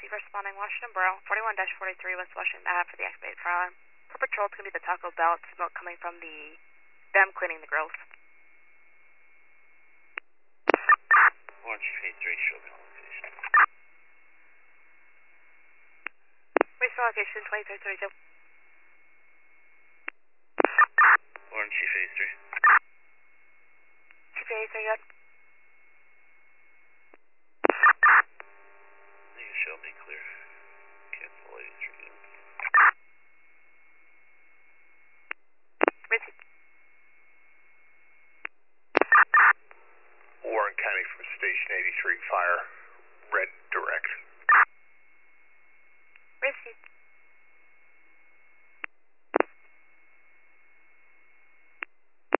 Chief responding, Washington Borough, 41-43 West Washington Ave for the activated fire alarm. For patrol, it's going to be the Taco Bell. It's smoke coming from them cleaning the grills. Orange Tree 3, show me location. Restore location 2332. Orange Chief 83. Chief 83, good. You show me clear. Cancel 83, good. Repeat. Warren County from Station 83, fire.